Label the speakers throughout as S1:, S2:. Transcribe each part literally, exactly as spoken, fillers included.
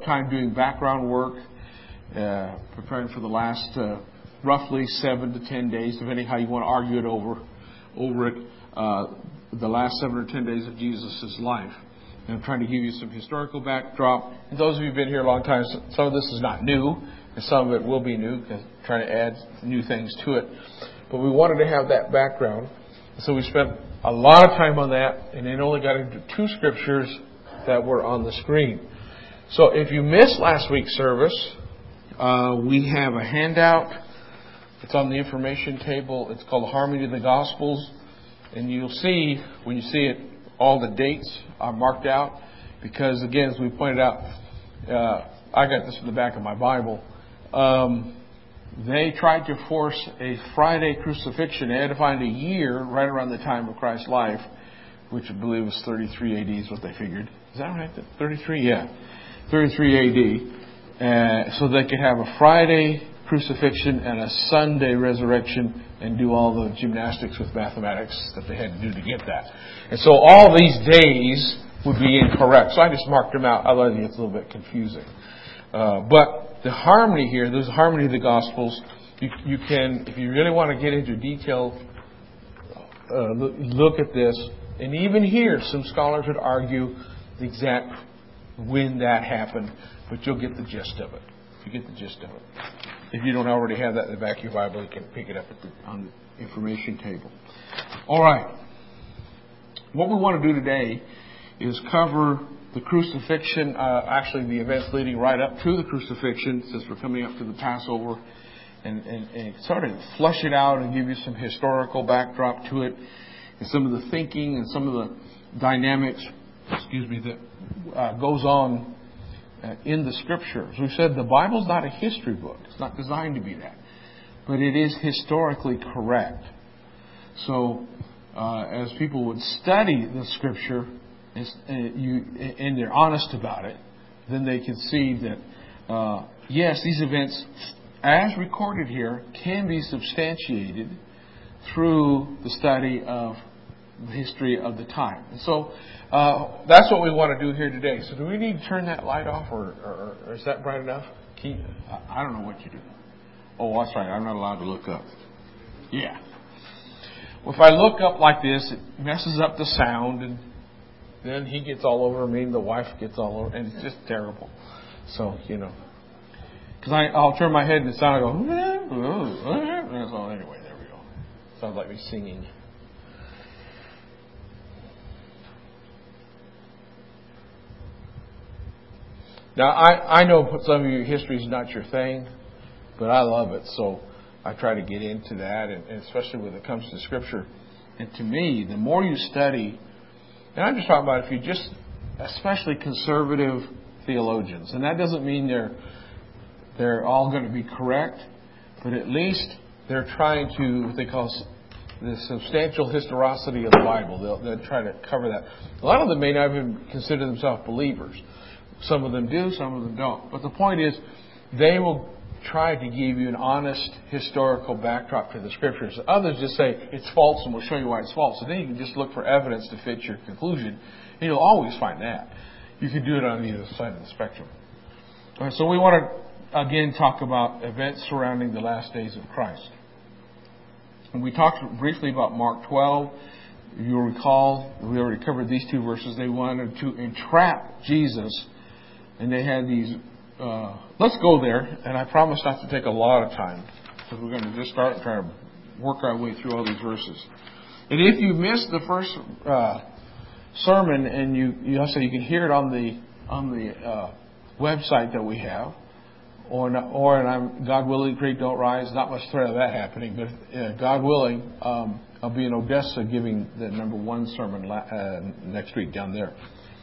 S1: time doing background work, uh, preparing for the last uh, roughly seven to ten days, depending how you want to argue it over, over it, uh, the last seven or ten days of Jesus' life. And I'm trying to give you some historical backdrop. And those of you who've been here a long time, some of this is not new, and some of it will be new, because I'm trying to add new things to it. But we wanted to have that background. So we spent a lot of time on that, and then only got into two scriptures that were on the screen. So if you missed last week's service, uh, we have a handout. It's on the information table. It's called Harmony of the Gospels. And you'll see, when you see it, all the dates are marked out. Because, again, as we pointed out, uh, I got this in the back of my Bible. Um, they tried to force a Friday crucifixion. They had to find a year right around the time of Christ's life, which I believe was thirty-three A D is what they figured. Is that right? thirty-three? Yeah. thirty-three A D. Uh, so they could have a Friday crucifixion and a Sunday resurrection and do all the gymnastics with mathematics that they had to do to get that. And so all these days would be incorrect. So I just marked them out. Otherwise it's a little bit confusing. Uh, but the harmony here, there's a harmony of the Gospels. You, you can, if you really want to get into detail, uh, look, look at this. And even here, some scholars would argue the exact when that happened, but you'll get the gist of it. You get the gist of it. If you don't already have that in the back of your Bible, you can pick it up at the, on the information table. All right. What we want to do today is cover the crucifixion, uh, actually the events leading right up to the crucifixion, since we're coming up to the Passover, and, and, and sort of flush it out and give you some historical backdrop to it, and some of the thinking and some of the dynamics, excuse me, that uh, goes on uh, in the Scriptures. We said the Bible's not a history book. It's not designed to be that. But it is historically correct. So uh, as people would study the Scripture, and, uh, you, and they're honest about it, then they can see that, uh, yes, these events, as recorded here, can be substantiated through the study of the history of the time. And so uh, that's what we want to do here today. So do we need to turn that light off, or, or, or is that bright enough? Can you, I don't know what you do. Oh, that's right. I'm not allowed to look up. Yeah. Well, if I look up like this, it messes up the sound, and then he gets all over me, and the wife gets all over, and it's just terrible. So, you know. Because I'll turn my head and the sound will go, and so anyway, there we go. Sounds like me singing. Now, I, I know some of you, history is not your thing, but I love it, so I try to get into that, and, and especially when it comes to Scripture. And to me, the more you study, and I'm just talking about if you just, especially conservative theologians, and that doesn't mean they're they're all going to be correct, but at least they're trying to, what they call the substantial historicity of the Bible. They'll, they'll try to cover that. A lot of them may not even consider themselves believers. Some of them do, some of them don't. But the point is, they will try to give you an honest historical backdrop to the Scriptures. Others just say it's false, and we'll show you why it's false. And then you can just look for evidence to fit your conclusion. And you'll always find that. You can do it on either side of the spectrum. All right, so we want to, again, talk about events surrounding the last days of Christ. And we talked briefly about Mark twelve. You'll recall, we already covered these two verses. They wanted to entrap Jesus. And they had these, uh, let's go there, and I promise not to take a lot of time, because we're going to just start trying to work our way through all these verses. And if you missed the first uh, sermon, and you, you also you can hear it on the on the uh, website that we have, or not, or and I'm God willing, Creek Don't Rise. Not much threat of that happening, but uh, God willing, um, I'll be in Odessa giving the number one sermon la- uh, next week down there.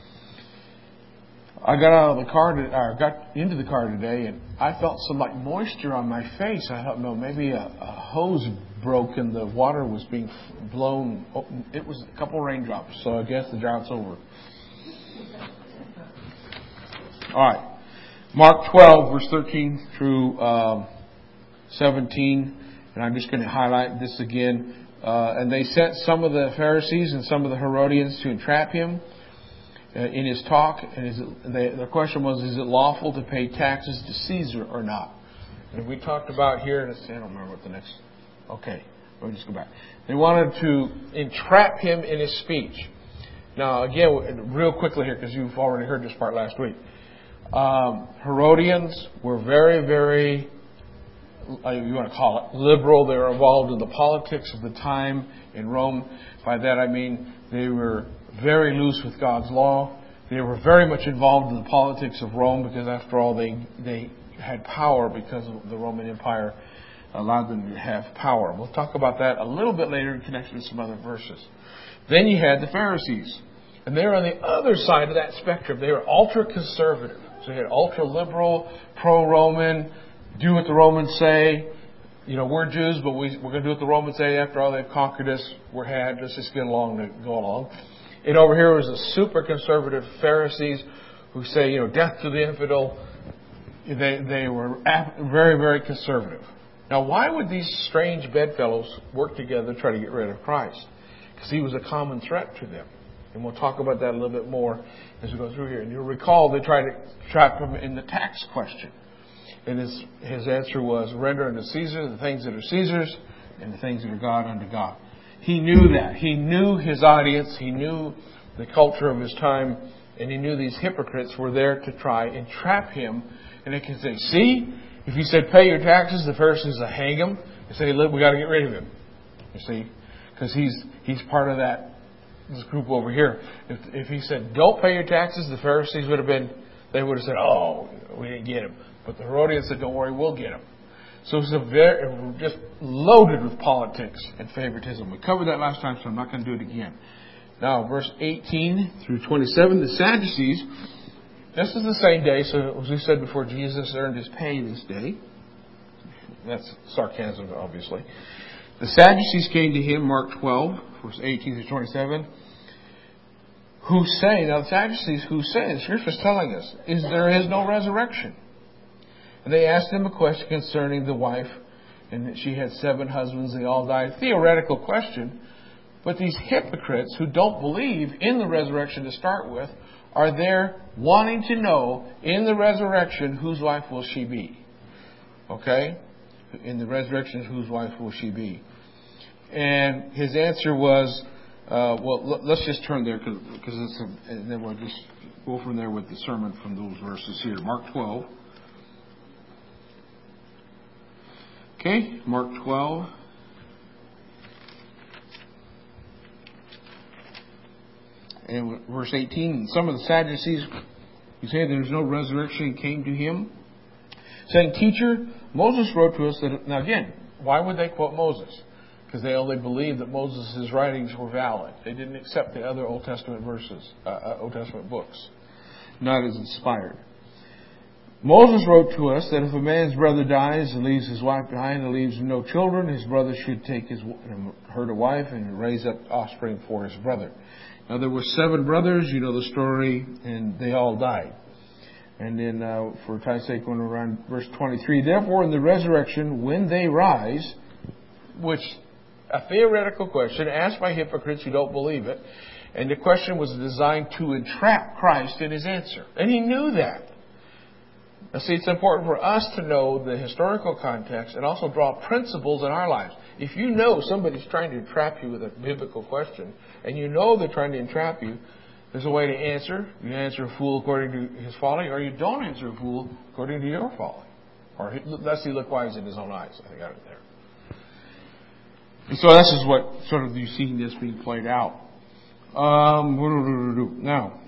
S1: I got out of the car, to, or got into the car today, and I felt some like moisture on my face. I thought, no, maybe a, a hose broke and the water was being blown. Oh, it was a couple raindrops, so I guess the drought's over. All right, Mark twelve, verse thirteen through um, seventeen, and I'm just going to highlight this again. Uh, and they sent some of the Pharisees and some of the Herodians to entrap him. uh, in his talk. And is it, the, the question was, is it lawful to pay taxes to Caesar or not? And we talked about here, let's see, I don't remember what the next, okay, let me just go back. They wanted to entrap him in his speech. Now, again, real quickly here, because you've already heard this part last week. Um, Herodians were very, very, you want to call it, liberal. They were involved in the politics of the time in Rome. By that I mean they were very loose with God's law. They were very much involved in the politics of Rome because, after all, they they had power because of the Roman Empire allowed them to have power. We'll talk about that a little bit later in connection to some other verses. Then you had the Pharisees. And they were on the other side of that spectrum. They were ultra-conservative. So you had ultra-liberal, pro-Roman, do what the Romans say. You know, we're Jews, but we, we're going to do what the Romans say. After all, they've conquered us. We're had. Let's just get along to go along. And over here was the super conservative Pharisees who say, you know, death to the infidel. They, they were very, very conservative. Now, why would these strange bedfellows work together to try to get rid of Christ? Because he was a common threat to them. And we'll talk about that a little bit more as we go through here. And you'll recall they tried to trap him in the tax question. And his, his answer was, render unto Caesar the things that are Caesar's and the things that are God unto God. He knew that. He knew his audience. He knew the culture of his time. And he knew these hypocrites were there to try and trap him. And they can say, see, if he said pay your taxes, the Pharisees will hang him. They say, look, we got to get rid of him. You see, because he's he's part of that. This group over here. If, if he said, don't pay your taxes, the Pharisees would have been, they would have said, oh, we didn't get him. But the Herodians said, don't worry, we'll get him. So it's a very, just loaded with politics and favoritism. We covered that last time, so I'm not going to do it again. Now, verse eighteen through twenty-seven, the Sadducees, this is the same day, so as we said before, Jesus earned his pay this day. That's sarcasm, obviously. The Sadducees came to him, Mark twelve, verse eighteen through twenty-seven, who say, now the Sadducees who say, the Scripture is telling us, is there is no resurrection. And they asked him a question concerning the wife, and that she had seven husbands, they all died. Theoretical question, but these hypocrites who don't believe in the resurrection to start with, are there wanting to know, in the resurrection, whose wife will she be? Okay? In the resurrection, whose wife will she be? And his answer was, uh, well, let's just turn there, because it's a, and then we'll just go from there with the sermon from those verses here. Mark twelve. Okay, Mark twelve. And verse eighteen, some of the Sadducees, you say there's no resurrection, came to him, saying, Teacher, Moses wrote to us that, now again, why would they quote Moses? Because they only believed that Moses' writings were valid. They didn't accept the other Old Testament verses, uh, Old Testament books, not as inspired. Moses wrote to us that if a man's brother dies and leaves his wife behind and leaves no children, his brother should take his her to wife and raise up offspring for his brother. Now there were seven brothers, you know the story, and they all died. And then, uh, for time's sake, when we're around verse twenty-three, therefore in the resurrection, when they rise, which a theoretical question asked by hypocrites who don't believe it, and the question was designed to entrap Christ in his answer. And he knew that. Now see, it's important for us to know the historical context and also draw principles in our lives. If you know somebody's trying to entrap you with a biblical question, and you know they're trying to entrap you, there's a way to answer. You answer a fool according to his folly, or you don't answer a fool according to your folly. Or lest he look wise in his own eyes. I got it there. And so this is what sort of you see this being played out. Um, now,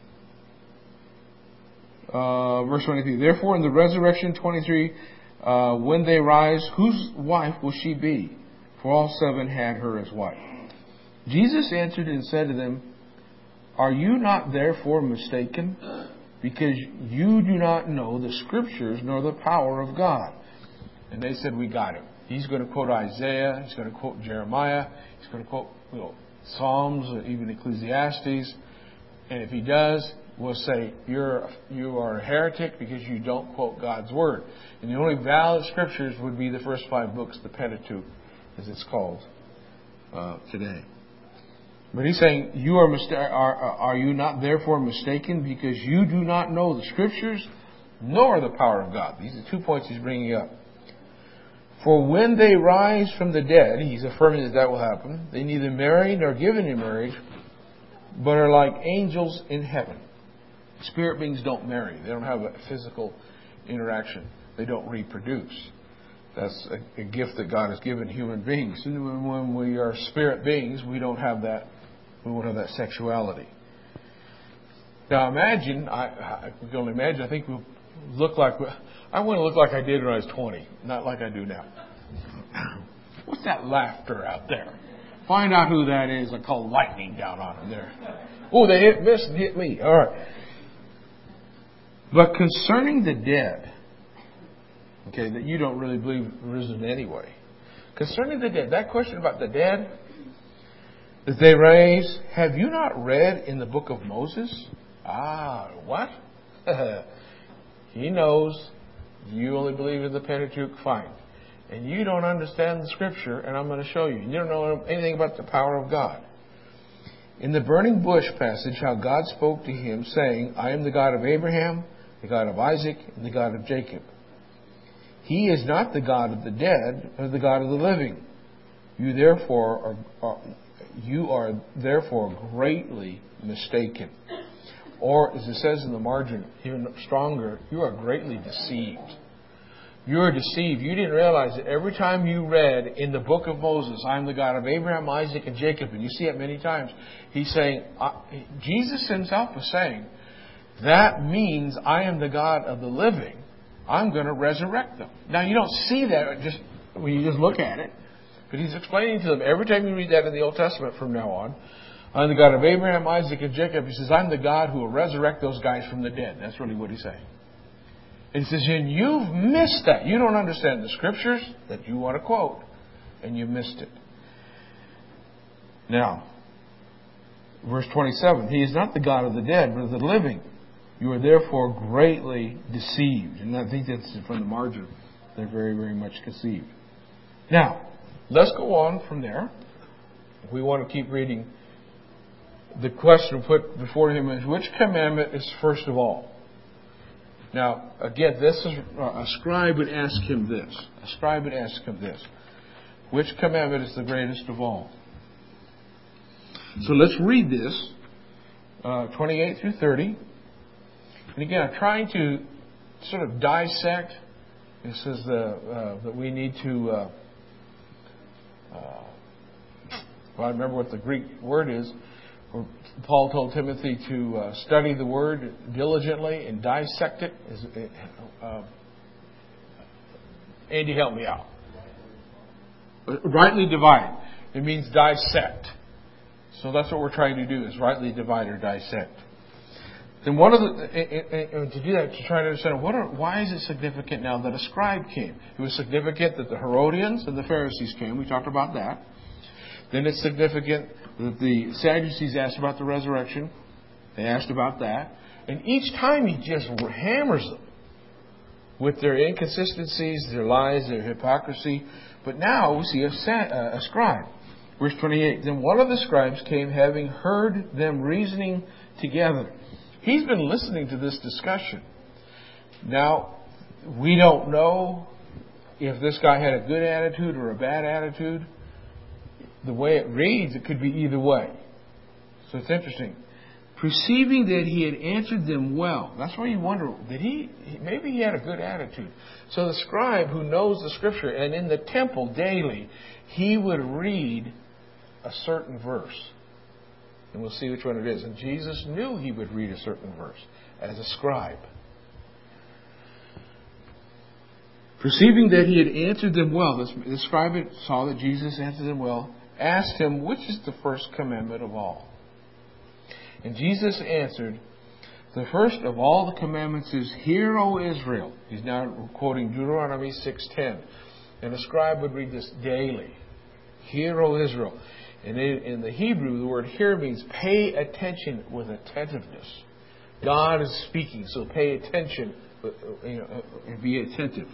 S1: uh, verse twenty-three. Therefore, in the resurrection, twenty-three, uh, when they rise, whose wife will she be? For all seven had her as wife. Jesus answered and said to them, Are you not therefore mistaken? Because you do not know the Scriptures nor the power of God. And they said, we got him. He's going to quote Isaiah. He's going to quote Jeremiah. He's going to quote you know, Psalms, even Ecclesiastes. And if he does, we'll say, You're, you are a heretic because you don't quote God's Word. And the only valid Scriptures would be the first five books, the Pentateuch, as it's called uh, today. But he's saying, you are, mista- are, are you not therefore mistaken because you do not know the Scriptures nor the power of God? These are two points he's bringing up. For when they rise from the dead, he's affirming that that will happen, they neither marry nor given in marriage, but are like angels in heaven. Spirit beings don't marry. They don't have a physical interaction. They don't reproduce. That's a, a gift that God has given human beings. And when, when we are spirit beings, we don't have that. We won't have that sexuality. Now imagine, I, I we can only imagine, I think we look like, I want to look like I did when I was twenty, not like I do now. What's that laughter out there? Find out who that is. I call lightning down on them there. Oh, they hit this and hit me. All right. But concerning the dead, okay, that you don't really believe risen anyway. Concerning the dead, that question about the dead that they raise, have you not read in the book of Moses? Ah, what? He knows you only believe in the Pentateuch, fine. And you don't understand the Scripture, and I'm going to show you. You don't know anything about the power of God. In the burning bush passage, how God spoke to him, saying, I am the God of Abraham, the God of Isaac, and the God of Jacob. He is not the God of the dead, but the God of the living. You therefore are, are you are therefore greatly mistaken. Or, as it says in the margin, even stronger, you are greatly deceived. You are deceived. You didn't realize that every time you read in the book of Moses, I am the God of Abraham, Isaac, and Jacob, and you see it many times, he's saying, uh, Jesus himself was saying, that means I am the God of the living. I'm going to resurrect them. Now, you don't see that just when you just look at it. But he's explaining to them, every time you read that in the Old Testament from now on, I'm the God of Abraham, Isaac, and Jacob. He says, I'm the God who will resurrect those guys from the dead. That's really what he's saying. And he says, and you've missed that. You don't understand the Scriptures that you want to quote. And you missed it. Now, verse twenty-seven, he is not the God of the dead, but of the living. You are therefore greatly deceived. And I think that's from the margin. They're very, very much deceived. Now, let's go on from there. We want to keep reading. The question put before him is, which commandment is first of all? Now, again, this is a scribe would ask him this. A scribe would ask him this. Which commandment is the greatest of all? So let's read this, uh, twenty-eight through thirty. And again, I'm trying to sort of dissect. It says uh, uh, that we need to. Uh, uh, well, I remember what the Greek word is. Where Paul told Timothy to uh, study the word diligently and dissect it. Is, uh, Andy, help me out. Rightly divide. It means dissect. So that's what we're trying to do: is rightly divide or dissect. Then one of the and to do that, to try to understand what are, why is it significant now that a scribe came? It was significant that the Herodians and the Pharisees came. We talked about that. Then it's significant that the Sadducees asked about the resurrection. They asked about that. And each time he just hammers them with their inconsistencies, their lies, their hypocrisy. But now we see a, a scribe. Verse twenty-eight. Then one of the scribes came, having heard them reasoning together. He's been listening to this discussion. Now, we don't know if this guy had a good attitude or a bad attitude. The way it reads, it could be either way. So it's interesting. Perceiving that he had answered them well. That's why you wonder, did he, maybe he had a good attitude. So the scribe who knows the Scripture, and in the temple daily, he would read a certain verse. And we'll see which one it is. And Jesus knew he would read a certain verse as a scribe. Perceiving that he had answered them well, the scribe saw that Jesus answered them well, asked him, which is the first commandment of all? And Jesus answered, the first of all the commandments is, hear, O Israel. He's now quoting Deuteronomy six ten. And a scribe would read this daily. Hear, O Israel. And in the Hebrew, the word hear means pay attention with attentiveness. God is speaking, so pay attention, you know, and be attentive.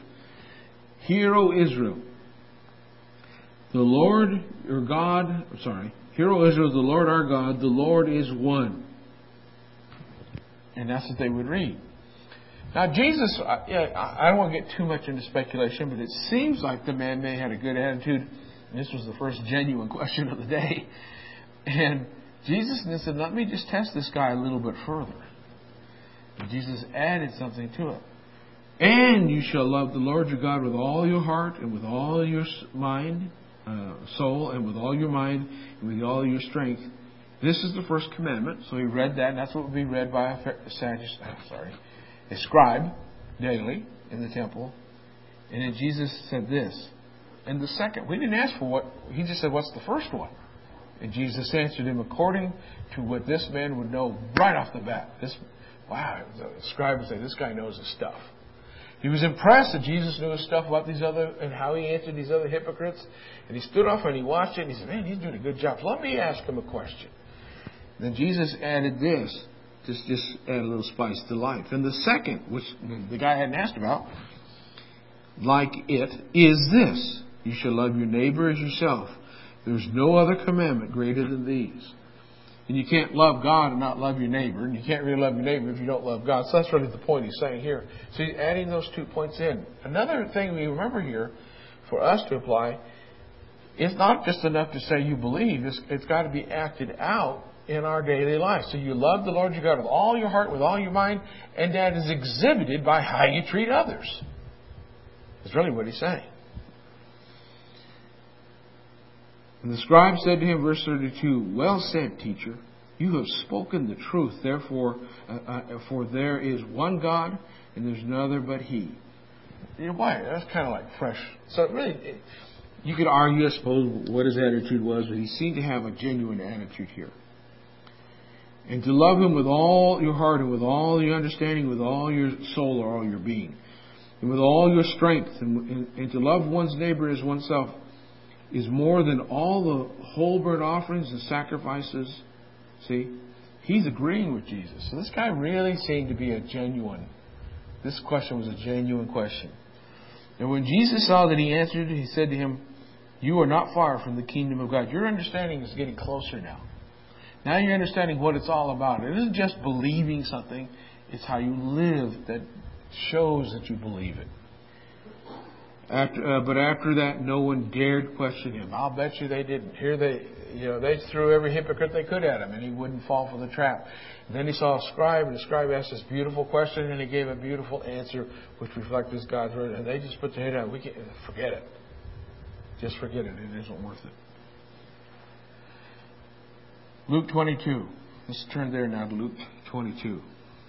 S1: Hear, O Israel. The Lord your God, sorry, Hear, O Israel, the Lord our God, the Lord is one. And that's what they would read. Now, Jesus, I, I don't want to get too much into speculation, but it seems like the man may have had a good attitude. And this was the first genuine question of the day. And Jesus said, let me just test this guy a little bit further. And Jesus added something to it. And you shall love the Lord your God with all your heart and with all your mind, uh, soul, and with all your mind and with all your strength. This is the first commandment. So he read that, and that's what would be read by a Sadducee, sorry, a scribe daily in the temple. And then Jesus said this. And the second, we didn't ask for what, he just said, what's the first one? And Jesus answered him according to what this man would know right off the bat. This, wow, the scribe would say, this guy knows his stuff. He was impressed that Jesus knew his stuff about these other, and how he answered these other hypocrites. And he stood off and he watched it and he said, man, he's doing a good job. Let me ask him a question. And then Jesus added this, just, just add a little spice to life. And the second, which the guy hadn't asked about, like it, is this. You shall love your neighbor as yourself. There's no other commandment greater than these. And you can't love God and not love your neighbor. And you can't really love your neighbor if you don't love God. So that's really the point he's saying here. So he's adding those two points in. Another thing we remember here for us to apply, it's not just enough to say you believe. It's, it's got to be acted out in our daily life. So you love the Lord your God with all your heart, with all your mind. And that is exhibited by how you treat others. That's really what he's saying. And the scribe said to him, verse thirty-two, well said, teacher, you have spoken the truth. Therefore, uh, uh, for there is one God, and there's no other but He. You know, why? That's kind of like fresh. So really, it, you could argue, I suppose, what his attitude was, but he seemed to have a genuine attitude here. And to love Him with all your heart, and with all your understanding, with all your soul or all your being, and with all your strength, and, and, and to love one's neighbor as oneself, is more than all the whole burnt offerings and sacrifices. See, he's agreeing with Jesus. So this guy really seemed to be a genuine, this question was a genuine question. And when Jesus saw that he answered, he said to him, you are not far from the kingdom of God. Your understanding is getting closer now. Now you're understanding what it's all about. It isn't just believing something. It's how you live that shows that you believe it. After, uh, but after that, no one dared question him. I'll bet you they didn't. Here they, you know, they threw every hypocrite they could at him, and he wouldn't fall for the trap. And then he saw a scribe, and the scribe asked this beautiful question, and he gave a beautiful answer, which reflected God's word. And they just put their head down. We can't forget it. Just forget it. It isn't worth it. Luke twenty-two. Let's turn there now to Luke twenty-two.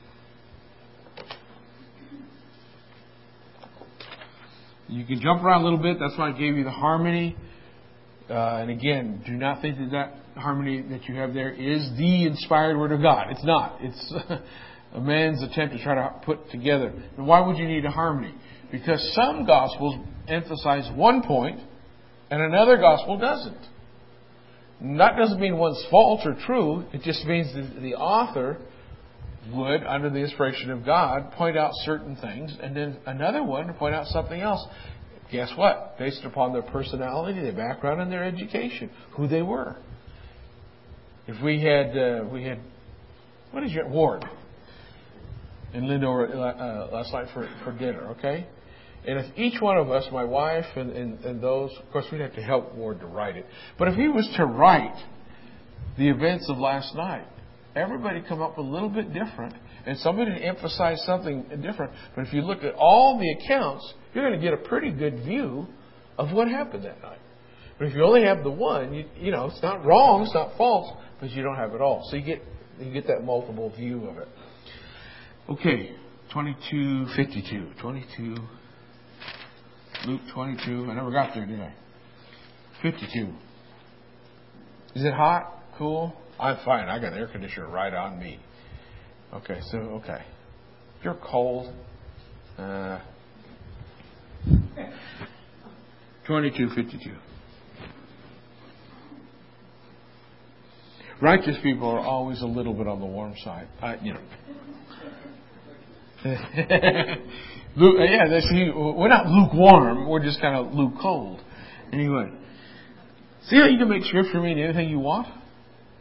S1: You can jump around a little bit. That's why I gave you the harmony. Uh, and again, do not think that that harmony that you have there is the inspired Word of God. It's not. It's a man's attempt to try to put together. And why would you need a harmony? Because some Gospels emphasize one point and another Gospel doesn't. And that doesn't mean one's false or true. It just means that the author would, under the inspiration of God, point out certain things, and then another one to point out something else. Guess what? Based upon their personality, their background, and their education, who they were. If we had, uh, we had, what is your Ward and Linda uh, last night for, for dinner, okay? And if each one of us, my wife and, and, and those, of course, we'd have to help Ward to write it. But if he was to write the events of last night, everybody come up with a little bit different, and somebody emphasize something different. But if you look at all the accounts, you're going to get a pretty good view of what happened that night. But if you only have the one, you, you know, it's not wrong, it's not false, but you don't have it all. So you get you get that multiple view of it. Okay, twenty-two fifty-two. twenty-two, Luke twenty-two. I never got there, did I? fifty-two. Is it hot? Cool? I'm fine. I got an air conditioner right on me. Okay, so, okay. If you're cold, uh, twenty-two fifty-two. Righteous people are always a little bit on the warm side. I, you know. Luke, yeah, that's, we're not lukewarm. We're just kind of luke cold. Anyway. See how you can make Scripture mean anything you want?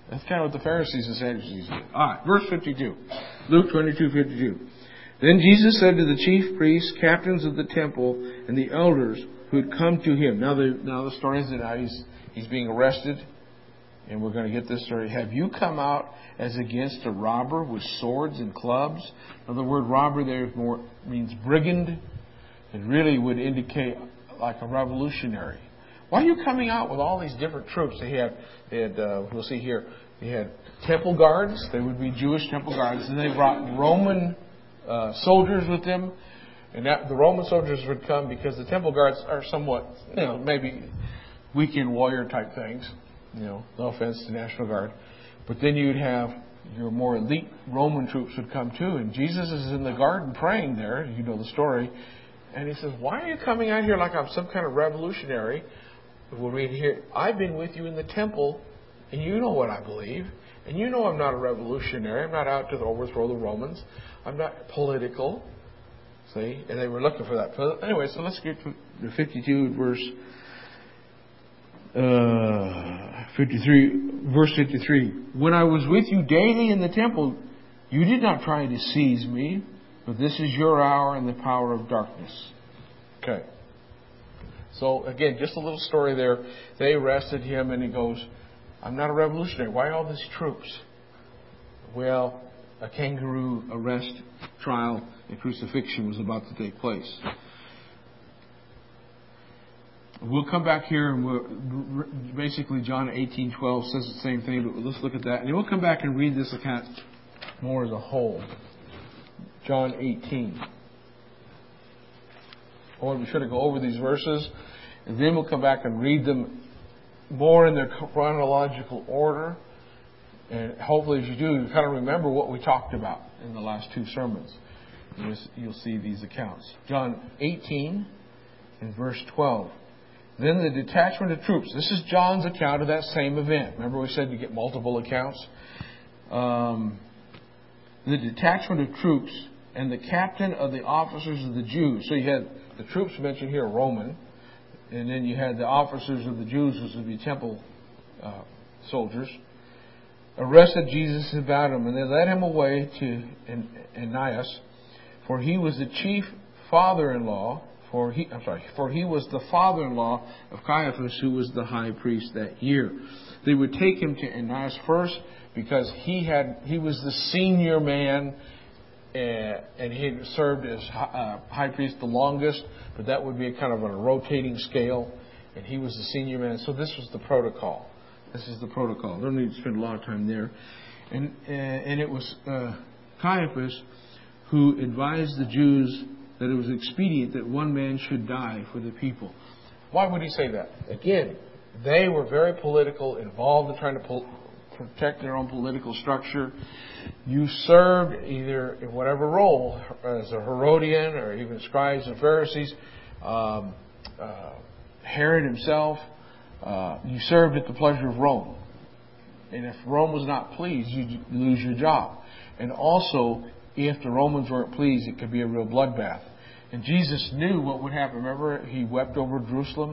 S1: That's kind of what the Pharisees and Sadducees did. All right, verse fifty-two. Luke twenty-two fifty-two. Then Jesus said to the chief priests, captains of the temple, and the elders who had come to him. Now the, now the story is that now he's, he's being arrested. And we're going to get this story. Have you come out as against a robber with swords and clubs? Now the word robber there more means brigand. It really would indicate like a revolutionary. Why are you coming out with all these different troops? They had, they had uh, we'll see here, they had temple guards. They would be Jewish temple guards. And they brought Roman uh, soldiers with them. And that, the Roman soldiers would come because the temple guards are somewhat, you know, maybe weekend warrior type things. You know, no offense to National Guard. But then you'd have your more elite Roman troops would come too. And Jesus is in the garden praying there. You know the story. And he says, why are you coming out here like I'm some kind of revolutionary? We'll read here, I've been with you in the temple, and you know what I believe. And you know I'm not a revolutionary. I'm not out to overthrow the Romans. I'm not political. See? And they were looking for that. So anyway, so let's get to the fifty-two verse uh, fifty-three, verse fifty-three. When I was with you daily in the temple, you did not try to seize me, but this is your hour and the power of darkness. Okay. So again, just a little story there. They arrested him and he goes, I'm not a revolutionary. Why all these troops? Well, a kangaroo arrest, trial, and crucifixion was about to take place. We'll come back here and we'll, basically John eighteen twelve says the same thing, but let's look at that. And we'll come back and read this account more as a whole. John eighteen. I want to be sure to go over these verses, and then we'll come back and read them more in their chronological order. And hopefully, as you do, you kind of remember what we talked about in the last two sermons. You'll see these accounts. John eighteen and verse twelve. Then the detachment of troops. This is John's account of that same event. Remember we said you get multiple accounts? Um, the detachment of troops and the captain of the officers of the Jews. So you had the troops mentioned here, Roman. And then you had the officers of the Jews, which would be temple uh, soldiers, arrested Jesus and bound him. And they led him away to Ananias, for he was the chief father-in-law. For he, I'm sorry, for he was the father-in-law of Caiaphas, who was the high priest that year. They would take him to Ananias first because he had he was the senior man, uh, and he had served as uh, high priest the longest. But that would be a kind of on a rotating scale, and he was the senior man. So this was the protocol. This is the protocol. Don't need to spend a lot of time there. And uh, and it was uh, Caiaphas who advised the Jews that it was expedient that one man should die for the people. Why would he say that? Again, they were very political, involved in trying to pol- protect their own political structure. You served either in whatever role, as a Herodian or even scribes and Pharisees, um, uh, Herod himself, uh, you served at the pleasure of Rome. And if Rome was not pleased, you'd lose your job. And also, if the Romans weren't pleased, it could be a real bloodbath. And Jesus knew what would happen. Remember, he wept over Jerusalem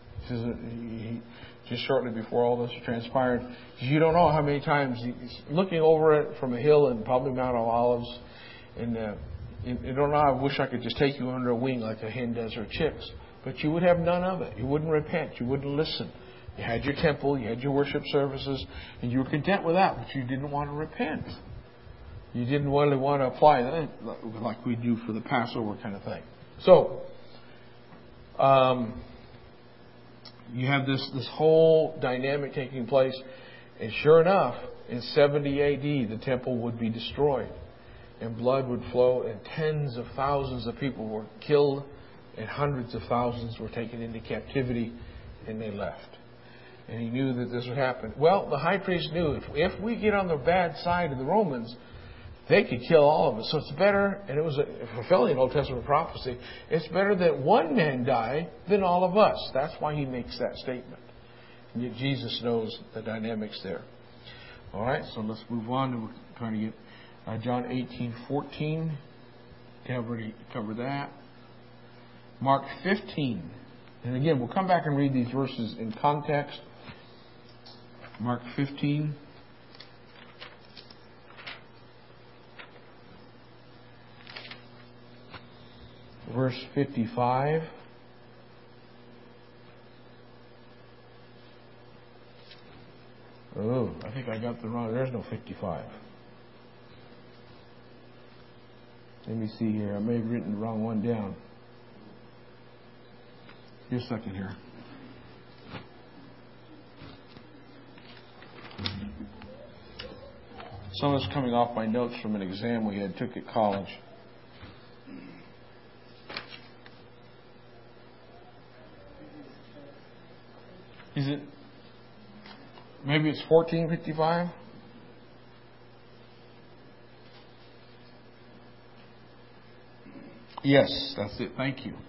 S1: just shortly before all this transpired. You don't know how many times he's looking over it from a hill in probably Mount of Olives. And uh, you, you don't know, I wish I could just take you under a wing like a hen does her chicks. But you would have none of it. You wouldn't repent. You wouldn't listen. You had your temple, you had your worship services, and you were content with that, but you didn't want to repent. You didn't really want to apply that like we do for the Passover kind of thing. So, um, you have this, this whole dynamic taking place. And sure enough, in seventy A D, the temple would be destroyed. And blood would flow, and tens of thousands of people were killed, and hundreds of thousands were taken into captivity, and they left. And he knew that this would happen. Well, the high priest knew if, if we get on the bad side of the Romans, they could kill all of us. So it's better, and it was a, fulfilling an Old Testament prophecy, it's better that one man die than all of us. That's why he makes that statement. And yet Jesus knows the dynamics there. All right, so let's move on. We're trying to get uh, John eighteen fourteen. Cover, cover that. Mark fifteen. And again, we'll come back and read these verses in context. Mark fifteen. verse fifty-five. Oh, I think I got the wrong. There's no fifty-five. Let me see here. I may have written the wrong one down. Just a second here. Some of this coming off my notes from an exam we had took at college. Is it? Maybe it's fourteen fifty-five? Yes, that's it. Thank you.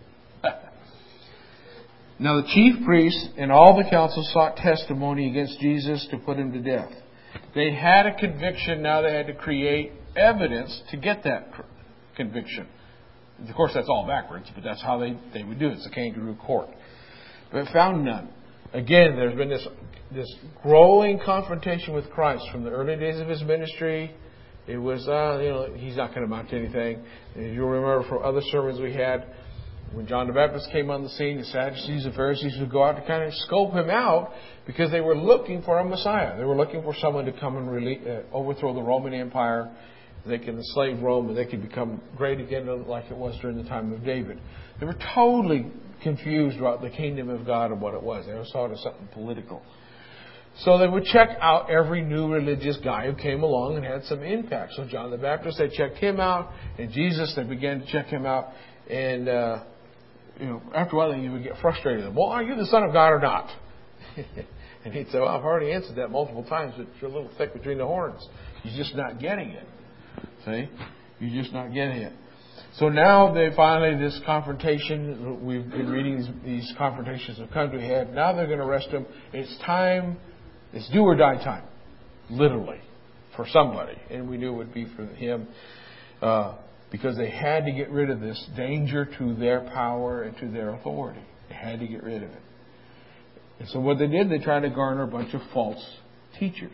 S1: Now the chief priests and all the council sought testimony against Jesus to put him to death. They had a conviction, now they had to create evidence to get that conviction. Of course, that's all backwards, but that's how they, they would do it. It's a kangaroo court. But found none. Again, there's been this this growing confrontation with Christ from the early days of his ministry. It was, uh, you know, he's not going to amount to anything. And you'll remember from other sermons we had, when John the Baptist came on the scene, the Sadducees and Pharisees would go out to kind of scope him out because they were looking for a Messiah. They were looking for someone to come and really, uh, overthrow the Roman Empire. They could enslave Rome and they could become great again like it was during the time of David. They were totally confused about the kingdom of God and what it was. They always saw it as something political. So they would check out every new religious guy who came along and had some impact. So John the Baptist, they checked him out. And Jesus, they began to check him out. And, uh, you know, after a while, you would get frustrated. Well, are you the Son of God or not? And he'd say, well, I've already answered that multiple times, but you're a little thick between the horns. You're just not getting it. See? You're just not getting it. So now they finally, this confrontation, we've been reading these, these confrontations have come to a head. Now they're going to arrest him. It's time, it's do or die time, literally, for somebody. And we knew it would be for him uh, because they had to get rid of this danger to their power and to their authority. They had to get rid of it. And so what they did, they tried to garner a bunch of false teachers.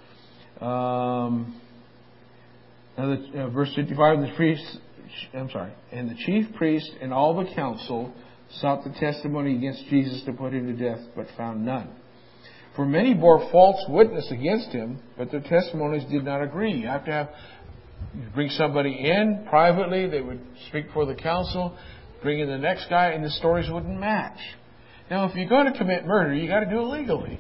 S1: Um, now the, uh, verse fifty-five, the priests, I'm sorry, and the chief priest and all the council sought the testimony against Jesus to put him to death, but found none. For many bore false witness against him, but their testimonies did not agree. You have to have, you bring somebody in privately, they would speak for the council, bring in the next guy, and the stories wouldn't match. Now, if you're going to commit murder, you got to do it legally.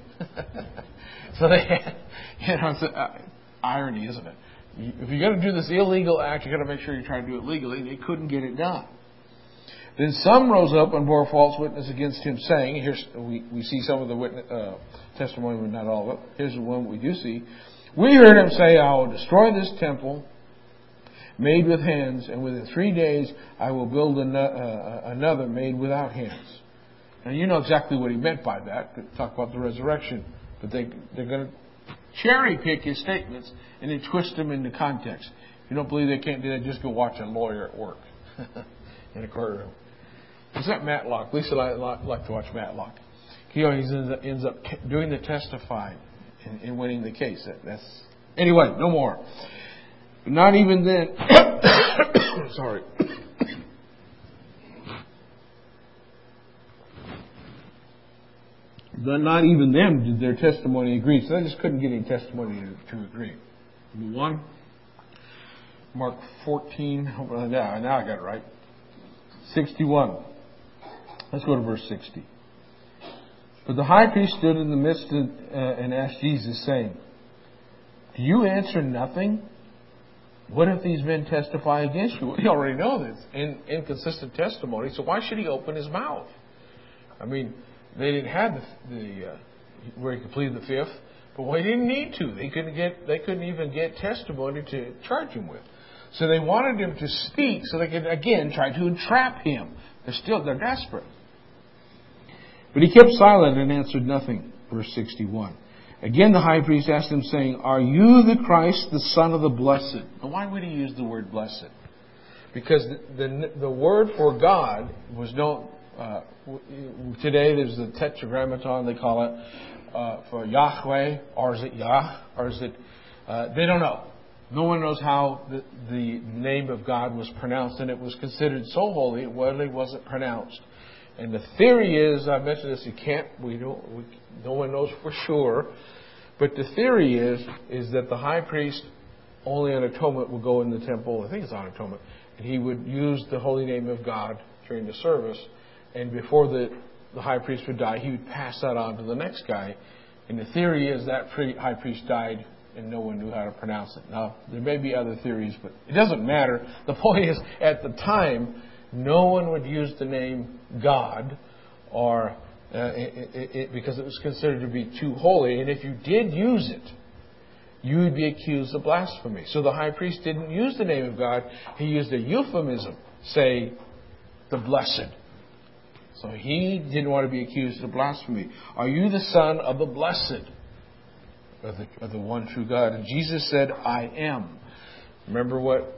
S1: So they had, you know, it's uh, irony, isn't it? If you're going to do this illegal act, you've got to make sure you try to do it legally. And they couldn't get it done. Then some rose up and bore false witness against him, saying, here's, we, we see some of the witness, uh, testimony, but not all of it. Here's the one we do see. We heard him say, I will destroy this temple made with hands, and within three days I will build an, uh, another made without hands. Now, you know exactly what he meant by that. Talk about the resurrection. But they, they're going to cherry pick his statements and then twist them into context. If you don't believe they can't do that, just go watch a lawyer at work in a courtroom. Is that Matlock? At least I like to watch Matlock. He always ends up doing the testifying and, and winning the case. That, that's anyway, no more. But not even then. Sorry. Not even them did their testimony agree. So they just couldn't get any testimony to, to agree. Number one, Mark fourteen. Now, now I got it right. sixty-one. Let's go to verse sixty. But the high priest stood in the midst of, uh, and asked Jesus, saying, do you answer nothing? What if these men testify against you? We already know this. In, inconsistent testimony. So why should he open his mouth? I mean, they didn't have the, the uh, where he could plead the fifth, but well, he didn't need to. They couldn't get. They couldn't even get testimony to charge him with. So they wanted him to speak, so they could again try to entrap him. They're still they're desperate. But he kept silent and answered nothing. Verse sixty-one. Again, the high priest asked him, saying, "Are you the Christ, the Son of the Blessed?" Now, why would he use the word blessed? Because the the, the word for God was no. Uh, today there's the tetragrammaton, they call it, uh, for Yahweh, or is it Yah, or is it, uh, they don't know. No one knows how the, the name of God was pronounced, and it was considered so holy it really wasn't pronounced. And the theory is, I mentioned this, you can't, we don't, we, no one knows for sure, but the theory is, is that the high priest only on atonement would go in the temple, I think it's on atonement, and he would use the holy name of God during the service, and before the, the high priest would die, he would pass that on to the next guy. And the theory is that pre- high priest died and no one knew how to pronounce it. Now, there may be other theories, but it doesn't matter. The point is, at the time, no one would use the name God or uh, it, it, it, because it was considered to be too holy. And if you did use it, you would be accused of blasphemy. So the high priest didn't use the name of God. He used a euphemism, say, the blessed. So he didn't want to be accused of blasphemy. Are you the son of the blessed? Of the, of the one true God? And Jesus said, I am. Remember what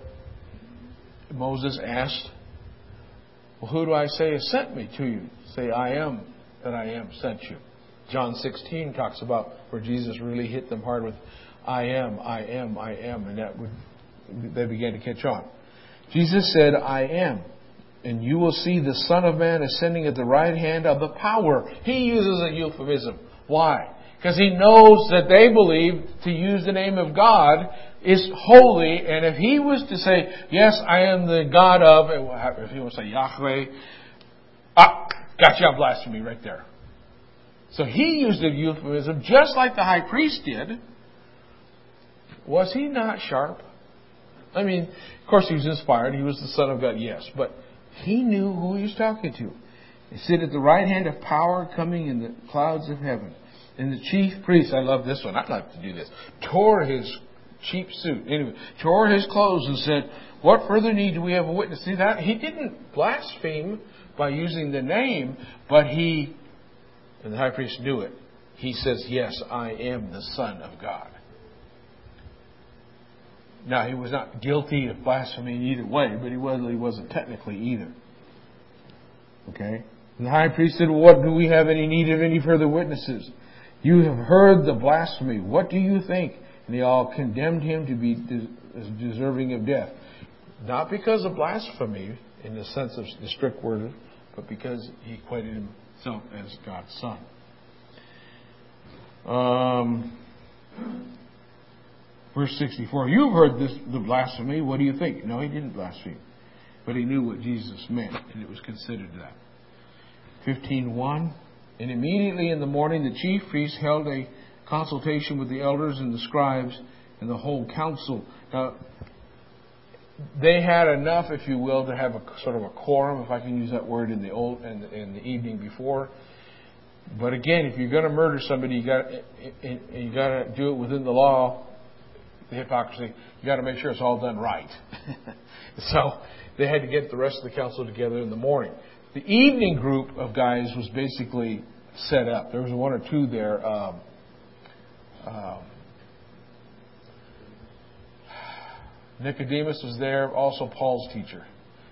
S1: Moses asked? Well, who do I say has sent me to you? Say, I am that I am sent you. John sixteen talks about where Jesus really hit them hard with, I am, I am, I am. And that would, they began to catch on. Jesus said, I am. And you will see the Son of Man ascending at the right hand of the power. He uses a euphemism. Why? Because he knows that they believe to use the name of God is holy. And if he was to say, yes, I am the God of, if he was to say Yahweh, ah, got you on blasphemy right there. So he used a euphemism just like the high priest did. Was he not sharp? I mean, of course he was inspired. He was the Son of God, yes. But he knew who he was talking to. He sit at the right hand of power coming in the clouds of heaven. And the chief priest, I love this one, I'd like to do this, tore his cheap suit, anyway, tore his clothes and said, what further need do we have a witness? See that? He didn't blaspheme by using the name, but he, and the high priest knew it, he says, yes, I am the Son of God. Now, he was not guilty of blasphemy in either way, but he wasn't, he wasn't technically either. Okay? And the high priest said, well, what do we have any need of any further witnesses? You have heard the blasphemy. What do you think? And they all condemned him to be deserving of death. Not because of blasphemy, in the sense of the strict word, but because he equated himself as God's Son. Um... Verse sixty-four, you've heard this, the blasphemy. What do you think? No, he didn't blaspheme. But he knew what Jesus meant, and it was considered that. fifteen one, and immediately in the morning the chief priests held a consultation with the elders and the scribes and the whole council. Now, they had enough, if you will, to have a sort of a quorum, if I can use that word, in the old in the, in the evening before. But again, if you're going to murder somebody, you got you got to do it within the law. The hypocrisy, you got to make sure it's all done right. So they had to get the rest of the council together in the morning. The evening group of guys was basically set up. There was one or two there. Um, um, Nicodemus was there, also Paul's teacher.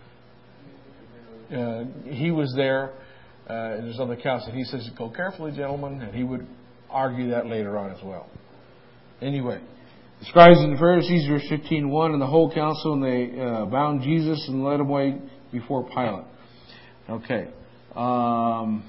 S1: Uh, he was there, uh, and there's on the council. He says, "Go carefully, gentlemen," and he would argue that later on as well. Anyway. The scribes and the Pharisees, verse fifteen one, and the whole council, and they uh, bound Jesus and led him away before Pilate. Okay. Um,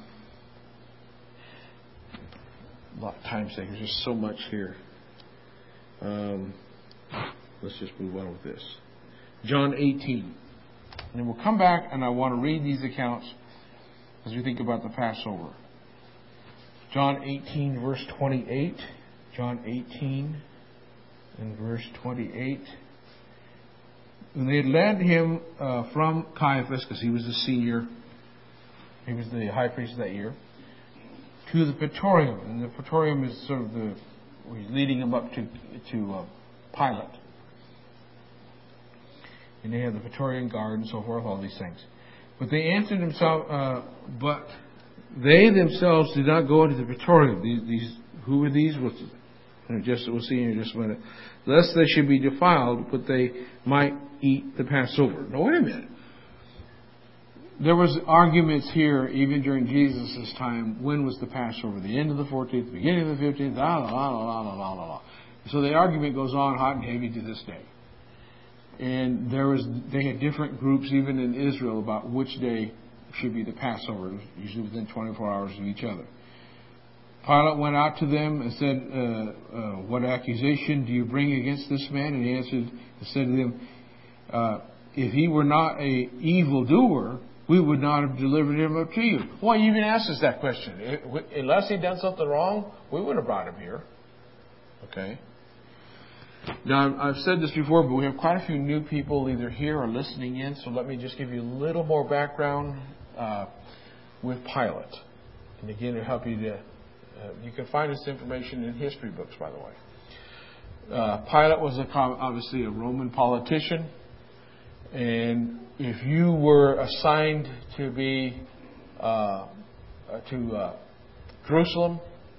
S1: a lot of time sake. There's just so much here. Um, let's just move on with this. John eighteen. And we'll come back, and I want to read these accounts as we think about the Passover. John eighteen, verse twenty-eight. John eighteen. In verse twenty-eight, when they had led him uh, from Caiaphas, because he was the senior, he was the high priest that year, to the Praetorium. And the Praetorium is sort of the, he's leading him up to to uh, Pilate. And they had the Praetorian Guard and so forth, all these things. But they answered himself, uh, but they themselves did not go into the Praetorium. These, these who were these? Was Just we'll see in just a minute. Lest they should be defiled, but they might eat the Passover. Now wait a minute. There was arguments here even during Jesus' time. When was the Passover? The end of the fourteenth, the beginning of the fifteenth. La la la la la la la. So the argument goes on hot and heavy to this day. And there was, they had different groups even in Israel about which day should be the Passover, usually within twenty-four hours of each other. Pilate went out to them and said, uh, uh, what accusation do you bring against this man? And he answered and said to them, uh, if he were not a evildoer, we would not have delivered him up to you. Why you even asked us that question? It, unless he'd done something wrong, we wouldn't have brought him here. Okay. Now, I've said this before, but we have quite a few new people either here or listening in, so let me just give you a little more background uh, with Pilate. And again, it'll help you to... Uh, you can find this information in history books, by the way. Uh, Pilate was a, obviously a Roman politician. And if you were assigned to be uh, to uh, Jerusalem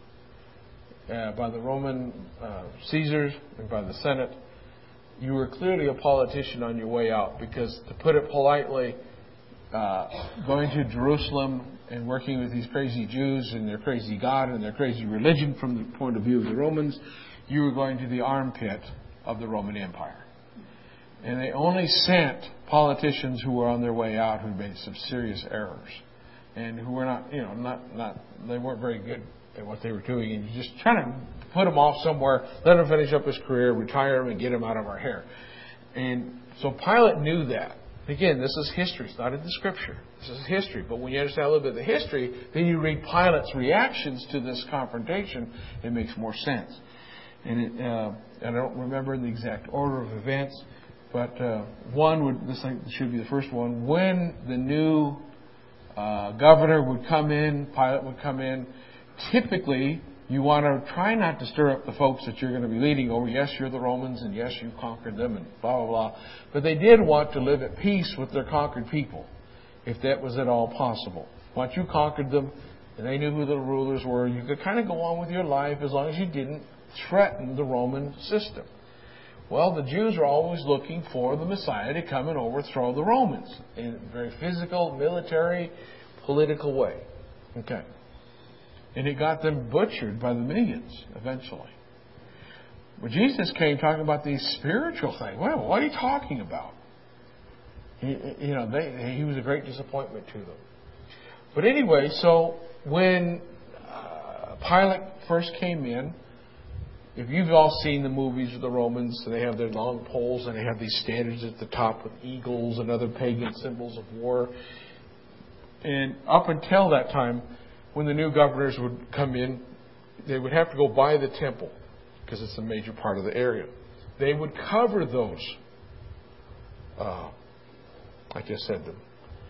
S1: uh, by the Roman uh, Caesars and by the Senate, you were clearly a politician on your way out. Because, to put it politely, uh, going to Jerusalem and working with these crazy Jews and their crazy God and their crazy religion from the point of view of the Romans, you were going to the armpit of the Roman Empire. And they only sent politicians who were on their way out who made some serious errors and who were not, you know, not, not, they weren't very good at what they were doing. And you just trying to put him off somewhere, let him finish up his career, retire him, and get him out of our hair. And so Pilate knew that. Again, this is history. It's not in the Scripture. This is history. But when you understand a little bit of the history, then you read Pilate's reactions to this confrontation, it makes more sense. And it, uh, I don't remember the exact order of events, but uh, one would, this should be the first one. When the new uh, governor would come in, Pilate would come in, typically you want to try not to stir up the folks that you're going to be leading over. Yes, you're the Romans, and yes, you conquered them, and blah, blah, blah. But they did want to live at peace with their conquered people, if that was at all possible. Once you conquered them, and they knew who the rulers were, you could kind of go on with your life as long as you didn't threaten the Roman system. Well, the Jews are always looking for the Messiah to come and overthrow the Romans in a very physical, military, political way. Okay. And it got them butchered by the millions eventually. But Jesus came talking about these spiritual things. Well, what are you talking about? He, you know, they, he was a great disappointment to them. But anyway, so when uh, Pilate first came in, if you've all seen the movies of the Romans, they have their long poles and they have these standards at the top with eagles and other pagan symbols of war. And up until that time, when the new governors would come in, they would have to go by the temple because it's a major part of the area. They would cover those, uh, like I said, the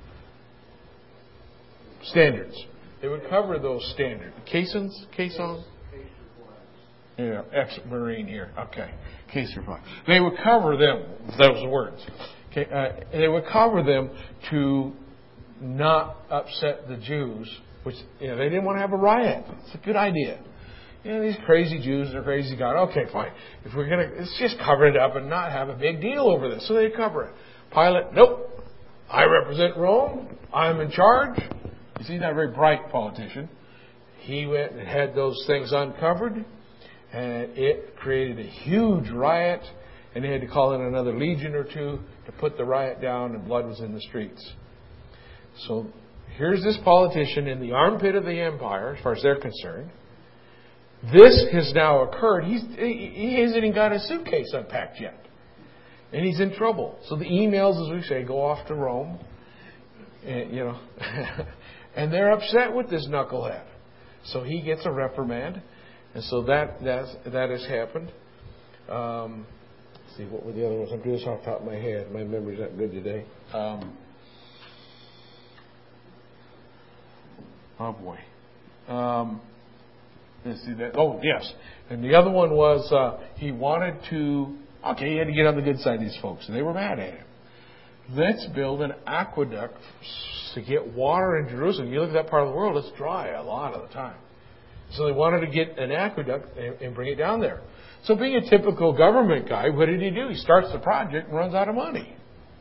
S1: standards. They would cover those standards. Caissons? Caissons? Yeah, ex-Marine here. Okay. Caesar flag. They would cover them, those words. Okay, uh, they would cover them to not upset the Jews, which, you know, they didn't want to have a riot. It's a good idea. You know, these crazy Jews and their crazy God. Okay, fine. If we're going to, let's just cover it up and not have a big deal over this. So they cover it. Pilate, nope. I represent Rome. I'm in charge. You see, he's not a very bright politician. He went and had those things uncovered. And it created a huge riot, and they had to call in another legion or two to put the riot down, and blood was in the streets. So here's this politician in the armpit of the empire, as far as they're concerned. This has now occurred. He's, he hasn't even got his suitcase unpacked yet. And he's in trouble. So the emails, as we say, go off to Rome. And, you know, and they're upset with this knucklehead. So he gets a reprimand. And so that that's, that has happened. Um, let's see, what were the other ones? I'm doing this off the top of my head. My memory's not good today. Um, oh, boy. Um, let's see that. Oh, yes. And the other one was uh, he wanted to, okay, he had to get on the good side of these folks. And they were mad at him. Let's build an aqueduct to get water in Jerusalem. You look at that part of the world, it's dry a lot of the time. So they wanted to get an aqueduct and, and bring it down there. So being a typical government guy, what did he do? He starts the project and runs out of money.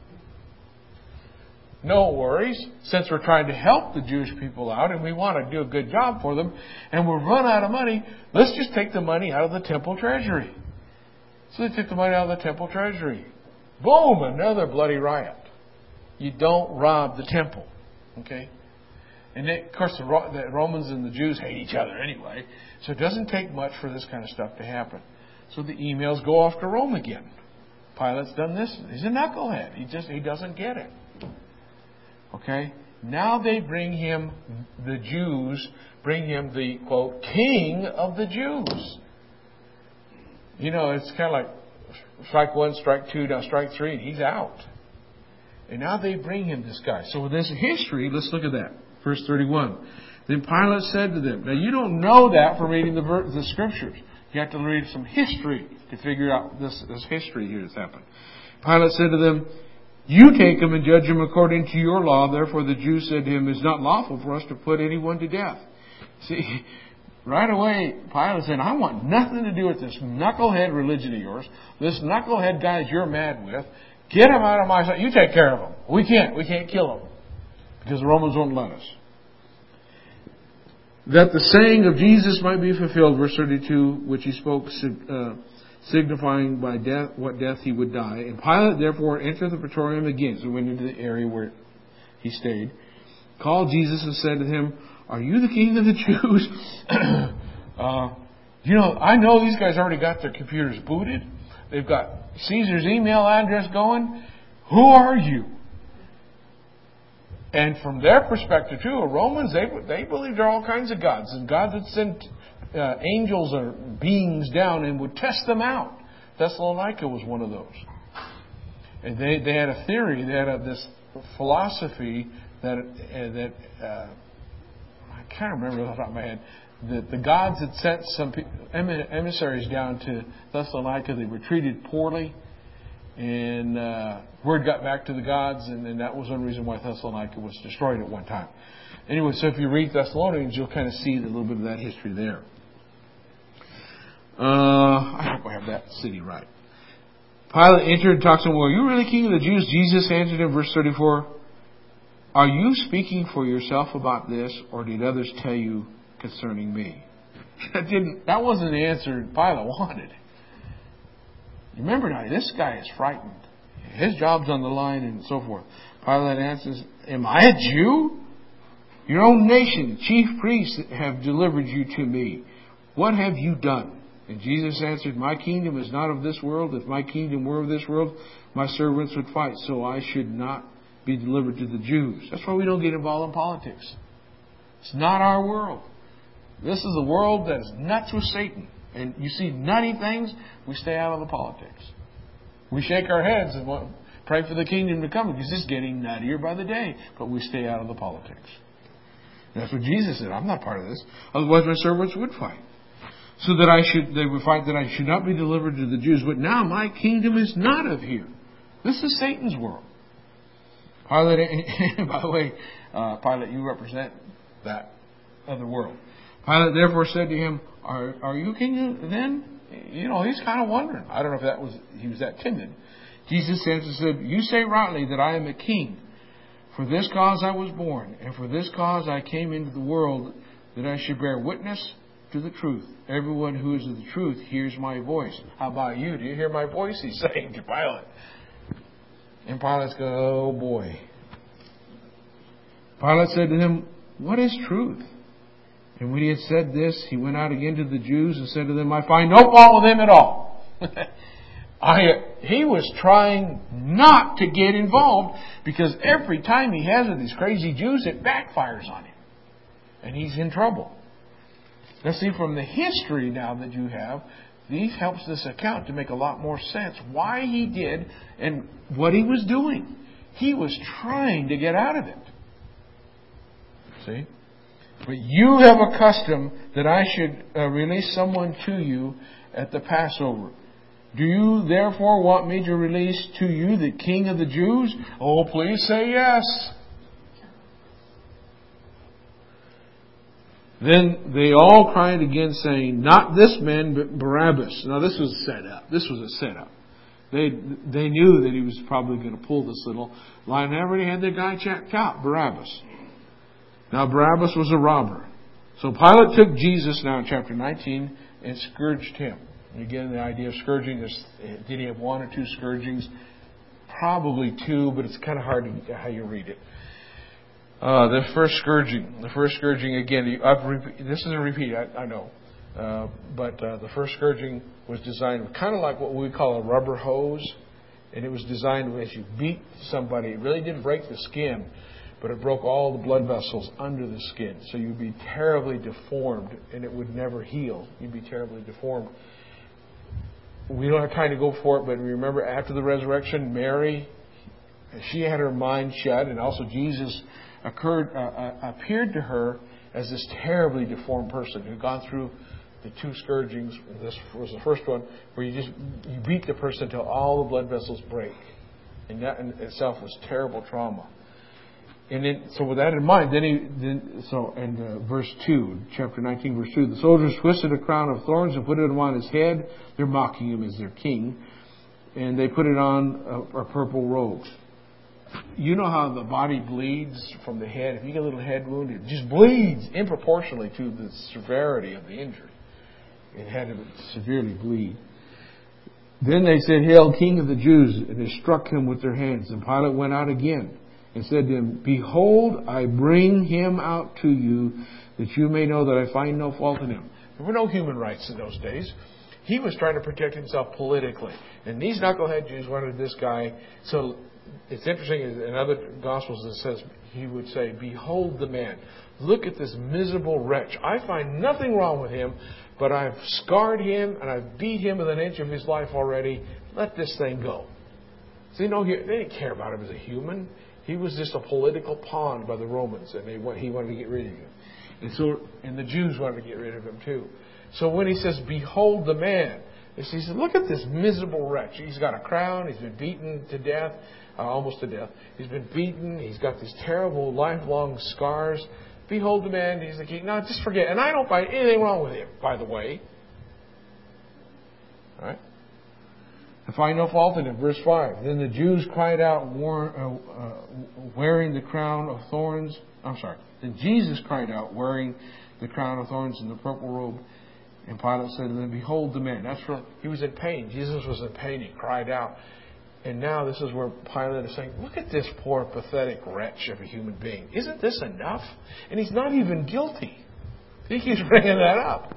S1: No worries. Since we're trying to help the Jewish people out and we want to do a good job for them and we've run out of money, let's just take the money out of the temple treasury. So they took the money out of the temple treasury. Boom, another bloody riot. You don't rob the temple. Okay? And they, of course, the, the Romans and the Jews hate each other anyway. So it doesn't take much for this kind of stuff to happen. So the emails go off to Rome again. Pilate's done this. He's a knucklehead. He just he doesn't get it. Okay? Now they bring him, the Jews, bring him the, quote, king of the Jews. You know, it's kind of like strike one, strike two, now strike three, and he's out. And now they bring him this guy. So with this history, let's look at that. Verse thirty-one. Then Pilate said to them, now you don't know that from reading the, the Scriptures. You have to read some history to figure out this, this history here that's happened. Pilate said to them, you take him and judge him according to your law. Therefore the Jews said to him, it's not lawful for us to put anyone to death. See, right away, Pilate said, I want nothing to do with this knucklehead religion of yours. This knucklehead guy that you're mad with. Get him out of my sight. You take care of him. We can't. We can't kill him. Because the Romans won't let us. That the saying of Jesus might be fulfilled, verse thirty-two, which he spoke, uh, signifying by death what death he would die. And Pilate therefore entered the praetorium again. So he went into the area where he stayed. Called Jesus and said to him, are you the king of the Jews? uh, you know, I know these guys already got their computers booted. They've got Caesar's email address going. Who are you? And from their perspective, too, the Romans, they they believe there are all kinds of gods. And gods that sent uh, angels or beings down and would test them out. Thessalonica was one of those. And they, they had a theory, they had a, this philosophy that, uh, that uh, I can't remember off the top of my head, that the gods had sent some emissaries down to Thessalonica. They were treated poorly. And uh, word got back to the gods, and, and that was one reason why Thessalonica was destroyed at one time. Anyway, so if you read Thessalonians, you'll kind of see a little bit of that history there. Uh, I hope I have that city right. Pilate entered and talked to him, well, are you really king of the Jews? Jesus answered him, verse thirty-four, are you speaking for yourself about this, or did others tell you concerning me? That didn't. That wasn't the answer Pilate wanted. Remember now, this guy is frightened. His job's on the line and so forth. Pilate answers, am I a Jew? Your own nation, chief priests, have delivered you to me. What have you done? And Jesus answered, my kingdom is not of this world. If my kingdom were of this world, my servants would fight, so I should not be delivered to the Jews. That's why we don't get involved in politics. It's not our world. This is a world that is nuts with Satan. And you see nutty things, we stay out of the politics. We shake our heads and pray for the kingdom to come because it's getting nuttier by the day. But we stay out of the politics. And that's what Jesus said. I'm not part of this. Otherwise my servants would fight. So that I should, they would fight that I should not be delivered to the Jews. But now my kingdom is not of here. This is Satan's world. Pilate, by the way, uh, Pilate, you represent that other world. Pilate therefore said to him, Are are you king then? You know, he's kind of wondering. I don't know if that was he was that timid. Jesus answered and said, you say rightly that I am a king. For this cause I was born, and for this cause I came into the world, that I should bear witness to the truth. Everyone who is of the truth hears my voice. How about you? Do you hear my voice? He's saying to Pilate. And Pilate goes, oh boy. Pilate said to him, what is truth? And when he had said this, he went out again to the Jews and said to them, I find no fault with him at all. I, he was trying not to get involved because every time he has with these crazy Jews, it backfires on him. And he's in trouble. Now see, from the history now that you have, these helps this account to make a lot more sense. Why he did and what he was doing. He was trying to get out of it. See? But you have a custom that I should uh, release someone to you at the Passover. Do you therefore want me to release to you the King of the Jews? Oh, please say yes. Then they all cried again, saying, not this man, but Barabbas. Now this was a setup. This was a setup. They they knew that he was probably going to pull this little line. They already had their guy checked out, Barabbas. Now Barabbas was a robber. So Pilate took Jesus now in chapter nineteen and scourged him. And again, the idea of scourging is, did he have one or two scourgings? Probably two, but it's kind of hard to how you read it. Uh, the first scourging. The first scourging, again, I've repeat, this is a repeat, I, I know. Uh, but uh, the first scourging was designed kind of like what we call a rubber hose. And it was designed as you beat somebody. It really didn't break the skin, but it broke all the blood vessels under the skin. So you'd be terribly deformed, and it would never heal. You'd be terribly deformed. We don't have time to go for it, but remember after the resurrection, Mary, she had her mind shut, and also Jesus occurred, uh, uh, appeared to her as this terribly deformed person who'd gone through the two scourgings. This was the first one, where you just you beat the person until all the blood vessels break, and that in itself was terrible trauma. And then, so with that in mind, then he then so in uh, verse two, chapter nineteen, verse two, the soldiers twisted a crown of thorns and put it on his head. They're mocking him as their king, and they put it on a, a purple robe. You know how the body bleeds from the head. If you get a little head wound, it just bleeds proportionally to the severity of the injury. It had to severely bleed. Then they said, "Hail, King of the Jews!" And they struck him with their hands. And Pilate went out again and said to him, "Behold, I bring him out to you, that you may know that I find no fault in him." There were no human rights in those days. He was trying to protect himself politically. And these knucklehead Jews wanted this guy. So it's interesting, in other Gospels it says, he would say, "Behold the man. Look at this miserable wretch. I find nothing wrong with him, but I've scarred him and I've beat him with an inch of his life already. Let this thing go." See, no, they didn't care about him as a human. He was just a political pawn by the Romans, and they he wanted to get rid of him. And so, and the Jews wanted to get rid of him too. So when he says, "Behold the man," he says, "Look at this miserable wretch. He's got a crown. He's been beaten to death, uh, almost to death. He's been beaten. He's got these terrible lifelong scars. Behold the man. He's the king." Now, just forget. And I don't find anything wrong with him, by the way. All right. "I find no fault in him." Verse five. Then the Jews cried out, war, uh, uh, wearing the crown of thorns. I'm sorry. Then Jesus cried out, wearing the crown of thorns and the purple robe. And Pilate said to them, "Behold the man." That's for, he was in pain. Jesus was in pain. He cried out. And now this is where Pilate is saying, "Look at this poor, pathetic wretch of a human being. Isn't this enough?" And he's not even guilty. He keeps bringing that up.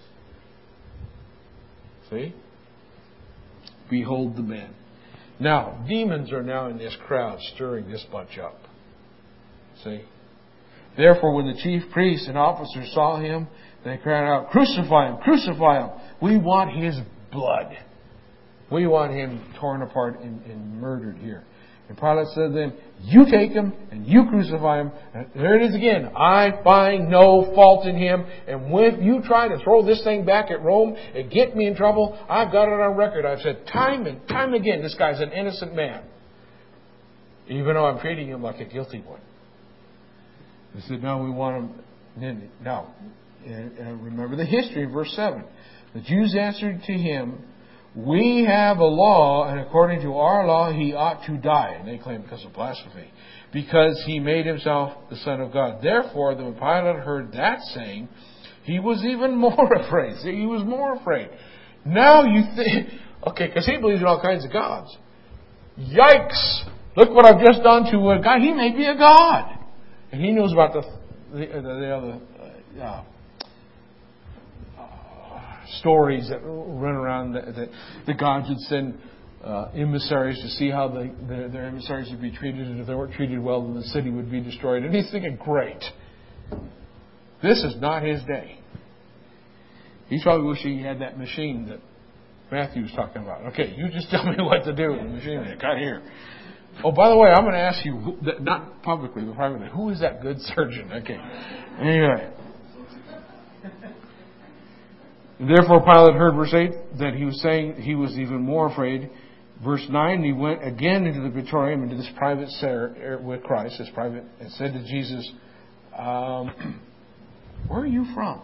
S1: See? Behold the man. Now, demons are now in this crowd stirring this bunch up. See? Therefore, when the chief priests and officers saw him, they cried out, "Crucify him! Crucify him! We want his blood. We want him torn apart and, and murdered here." And Pilate said to them, "You take him and you crucify him." And there it is again. "I find no fault in him. And when you try to throw this thing back at Rome and get me in trouble, I've got it on record. I've said time and time again, this guy's an innocent man, even though I'm treating him like a guilty one." They said, "No, we want him." Now, remember the history, verse seven. The Jews answered to him, "We have a law, and according to our law, he ought to die." And they claim because of blasphemy. "Because he made himself the Son of God." Therefore, when Pilate heard that saying, he was even more afraid. See, he was more afraid. Now you think, okay, because he believes in all kinds of gods. Yikes! Look what I've just done to a guy. He may be a god. And he knows about the the, the, the other uh, stories that run around that, that the gods would send uh, emissaries to see how the, the, their emissaries would be treated, and if they weren't treated well, then the city would be destroyed. And he's thinking, great, this is not his day. He's probably wishing he had that machine that Matthew was talking about. Okay, you just tell me what to do with the machine that got here. Oh, by the way, I'm going to ask you, not publicly, but privately, who is that good surgeon? Okay. Anyway. Therefore Pilate heard, verse eight, that he was saying he was even more afraid. Verse nine, he went again into the praetorium, into this private ser- with Christ, this private, and said to Jesus, um, "Where are you from?"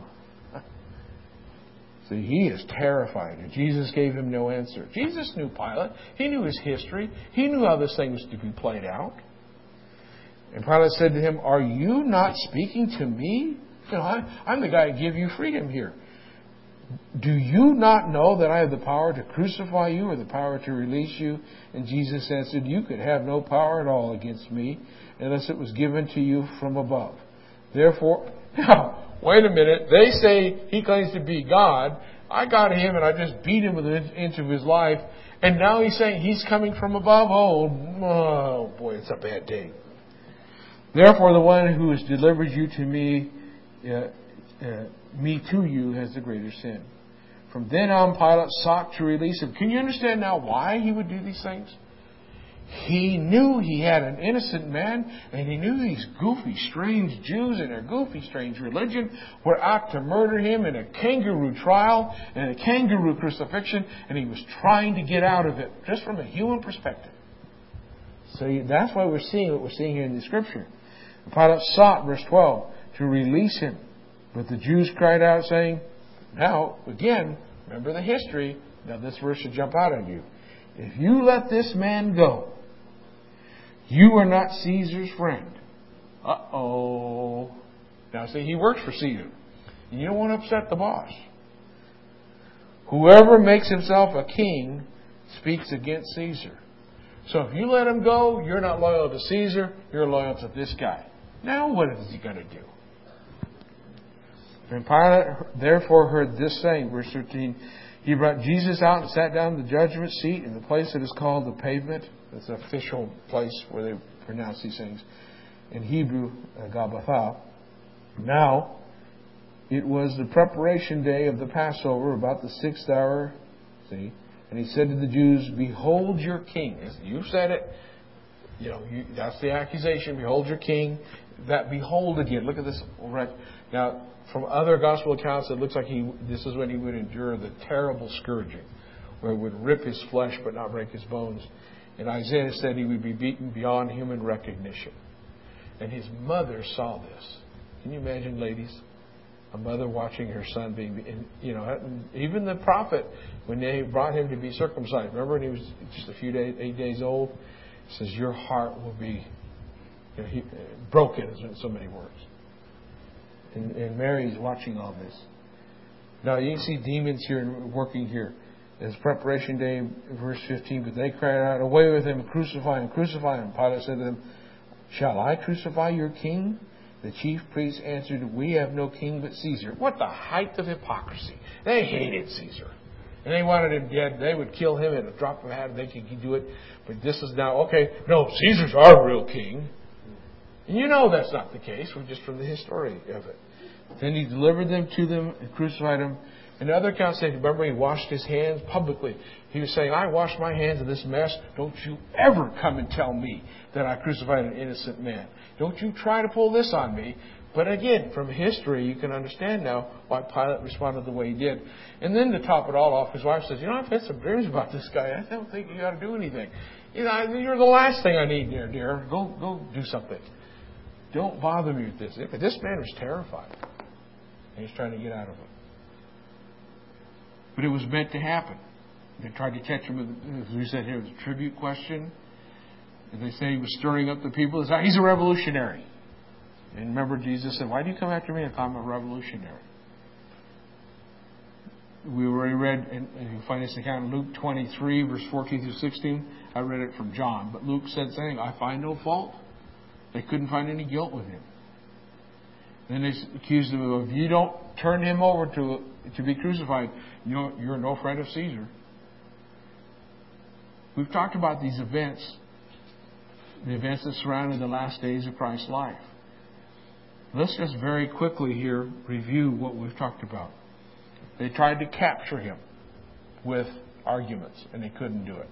S1: See, he is terrified. And Jesus gave him no answer. Jesus knew Pilate. He knew his history. He knew how this thing was to be played out. And Pilate said to him, "Are you not speaking to me? You know, I, I'm the guy who gave you freedom here." do you not know that I have the power to crucify you or the power to release you? And Jesus answered, you could have no power at all against me unless it was given to you from above. Therefore, now, wait a minute. They say he claims to be God. I got him and I just beat him within an inch of his life. And now he's saying he's coming from above. Oh, oh boy, it's a bad day. Therefore, the one who has delivered you to me, uh, uh, me to you, has the greater sin. From then on, Pilate sought to release him. Can you understand now why he would do these things? He knew he had an innocent man, and he knew these goofy, strange Jews and their goofy, strange religion were out to murder him in a kangaroo trial and a kangaroo crucifixion, and he was trying to get out of it, just from a human perspective. So that's why we're seeing what we're seeing here in the Scripture. Pilate sought, verse twelve, to release him. But the Jews cried out, saying, now, again, remember the history. Now this verse should jump out at you. If you let this man go, you are not Caesar's friend. Uh-oh. Now see, he works for Caesar. You don't want to upset the boss. Whoever makes himself a king speaks against Caesar. So if you let him go, you're not loyal to Caesar, you're loyal to this guy. Now what is he going to do? And Pilate therefore heard this saying, verse thirteen, he brought Jesus out and sat down in the judgment seat in the place that is called the pavement. That's an official place where they pronounce these things. In Hebrew, Gabbatha. Now, it was the preparation day of the Passover, about the sixth hour. See? And he said to the Jews, behold your king. You said it. You know, you, that's the accusation. Behold your king. That behold again. Look at this. Right now, from other gospel accounts, it looks like he. This is when he would endure the terrible scourging, where it would rip his flesh but not break his bones. And Isaiah said he would be beaten beyond human recognition. And his mother saw this. Can you imagine, ladies? A mother watching her son being, and, you know, even the prophet, when they brought him to be circumcised, remember when he was just a few days, eight days old, he says, your heart will be you know, he, broken, in so many words. And, and Mary's watching all this. Now, you can see demons here working here. It's preparation day, verse fifteen, but they cried out, away with him, crucify him, crucify him. Pilate said to them, shall I crucify your king? The chief priests answered, we have no king but Caesar. What the height of hypocrisy. They hated Caesar. And they wanted him dead. They would kill him at a drop of a hat. They could do it. But this is now, okay, no, Caesar's our real king. And you know that's not the case, just from the history of it. Then he delivered them to them and crucified them. And other accounts say, remember, he washed his hands publicly. He was saying, I washed my hands of this mess. Don't you ever come and tell me that I crucified an innocent man. Don't you try to pull this on me. But again, from history, you can understand now why Pilate responded the way he did. And then to top it all off, his wife says, you know, I've had some dreams about this guy. I don't think you got to do anything. You know, you're the last thing I need, dear, dear. Go, go do something. Don't bother me with this. This man was terrified. And he's trying to get out of it. But it was meant to happen. They tried to catch him with, as we said here, it was a tribute question. And they say he was stirring up the people. He's a revolutionary. And remember, Jesus said, why do you come after me if I'm a revolutionary? We already read, and you can find this account in Luke twenty-three, verse fourteen through sixteen. I read it from John. But Luke said saying, I find no fault. They couldn't find any guilt with him. Then they accused him of, if you don't turn him over to to be crucified, you know, you're no friend of Caesar. We've talked about these events, the events that surrounded the last days of Christ's life. Let's just very quickly here review what we've talked about. They tried to capture him with arguments, and they couldn't do it.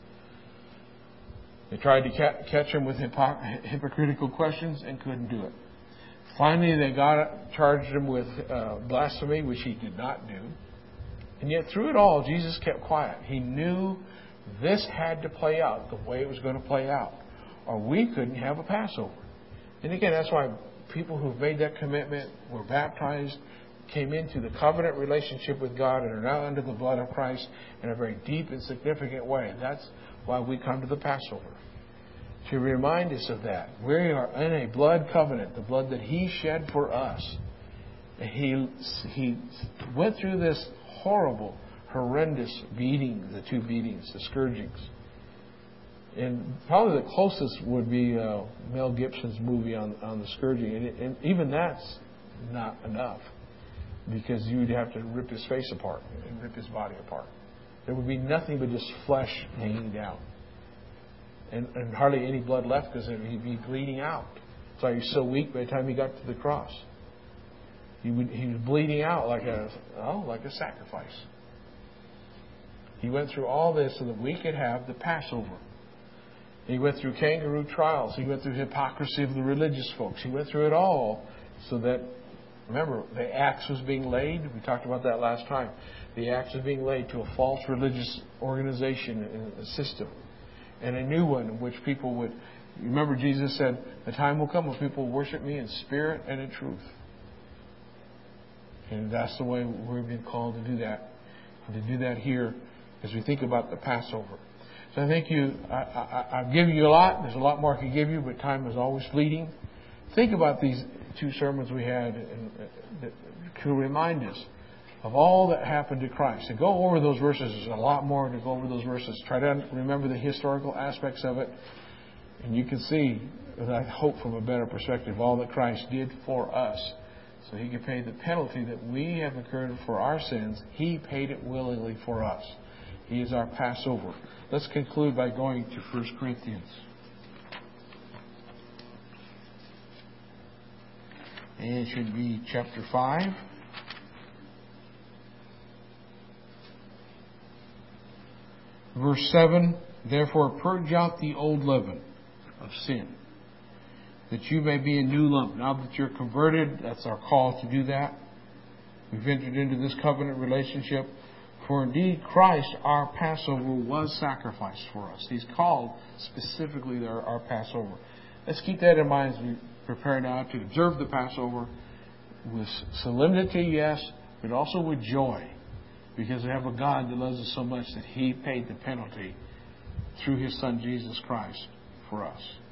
S1: They tried to ca- catch him with hypocr- hypocritical questions and couldn't do it. Finally, they got charged him with uh, blasphemy, which he did not do. And yet, through it all, Jesus kept quiet. He knew this had to play out the way it was going to play out, or we couldn't have a Passover. And again, that's why people who've made that commitment, were baptized, came into the covenant relationship with God, and are now under the blood of Christ in a very deep and significant way. That's why we come to the Passover. To remind us of that. We are in a blood covenant, the blood that He shed for us. He, he went through this horrible, horrendous beating, the two beatings, the scourgings. And probably the closest would be uh, Mel Gibson's movie on, on the scourging. And, it, and even that's not enough, because you would have to rip his face apart and rip his body apart. There would be nothing but just flesh hanging down. And, and hardly any blood left, because he'd be bleeding out. That's why he was so weak by the time he got to the cross. He, would, he was bleeding out like a, oh, like a sacrifice. He went through all this so that we could have the Passover. He went through kangaroo trials. He went through hypocrisy of the religious folks. He went through it all so that, remember, the axe was being laid. We talked about that last time. The axe was being laid to a false religious organization and a system. And a new one in which people would, remember Jesus said, the time will come when people will worship me in spirit and in truth. And that's the way we're being called to do that. And to do that here as we think about the Passover. So I thank you. I, I, I've given you a lot. There's a lot more I could give you, but time is always fleeting. Think about these two sermons we had and, uh, to remind us of all that happened to Christ. And go over those verses. There's a lot more to go over those verses. Try to remember the historical aspects of it. And you can see, I hope from a better perspective, all that Christ did for us. So He could pay the penalty that we have incurred for our sins. He paid it willingly for us. He is our Passover. Let's conclude by going to First Corinthians. And it should be chapter five. Verse seven. Therefore purge out the old leaven of sin, that you may be a new lump. Now that you're converted, that's our call to do that. We've entered into this covenant relationship. For indeed Christ, our Passover, was sacrificed for us. He's called specifically our, our Passover. Let's keep that in mind as we prepare now to observe the Passover with solemnity, yes, but also with joy. Because we have a God that loves us so much that He paid the penalty through His Son Jesus Christ for us.